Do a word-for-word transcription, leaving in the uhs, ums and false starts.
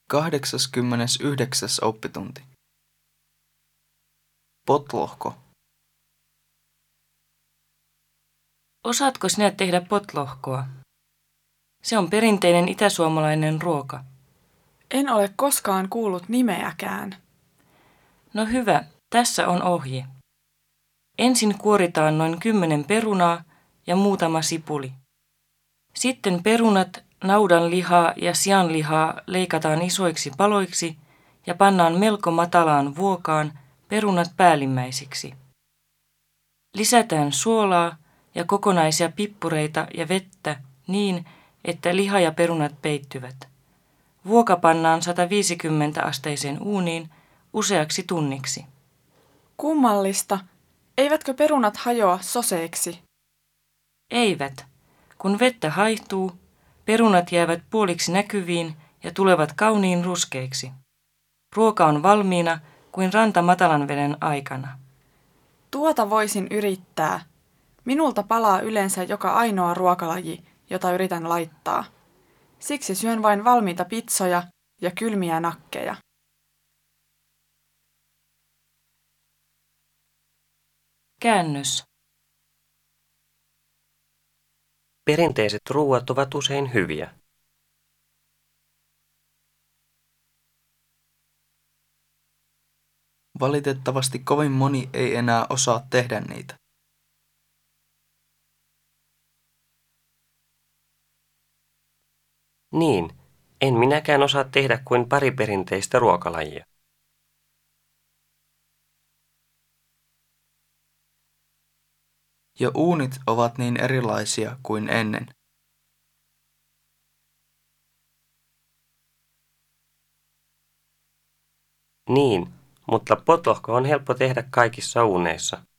Kahdeksaskymmenesyhdeksäs oppitunti. Potlohko. Osaatko sinä tehdä potlohkoa? Se on perinteinen itäsuomalainen ruoka. En ole koskaan kuullut nimeäkään. No hyvä, tässä on ohje. Ensin kuoritaan noin kymmenen perunaa ja muutama sipuli. Sitten perunat, naudanlihaa ja sianlihaa leikataan isoiksi paloiksi ja pannaan melko matalaan vuokaan perunat päällimmäisiksi. Lisätään suolaa ja kokonaisia pippureita ja vettä niin, että liha ja perunat peittyvät. Vuoka pannaan sataviisikymmentä asteiseen uuniin useaksi tunniksi. Kummallista. Eivätkö perunat hajoa soseeksi? Eivät. Kun vettä haihtuu, perunat jäävät puoliksi näkyviin ja tulevat kauniin ruskeiksi. Ruoka on valmiina kuin ranta matalan veden aikana. Tuota voisin yrittää. Minulta palaa yleensä joka ainoa ruokalaji, jota yritän laittaa. Siksi syön vain valmiita pitsoja ja kylmiä nakkeja. Käännös. Perinteiset ruuat ovat usein hyviä. Valitettavasti kovin moni ei enää osaa tehdä niitä. Niin, en minäkään osaa tehdä kuin pari perinteistä ruokalajia. Ja uunit ovat niin erilaisia kuin ennen. Niin, mutta potlohko on helppo tehdä kaikissa uuneissa.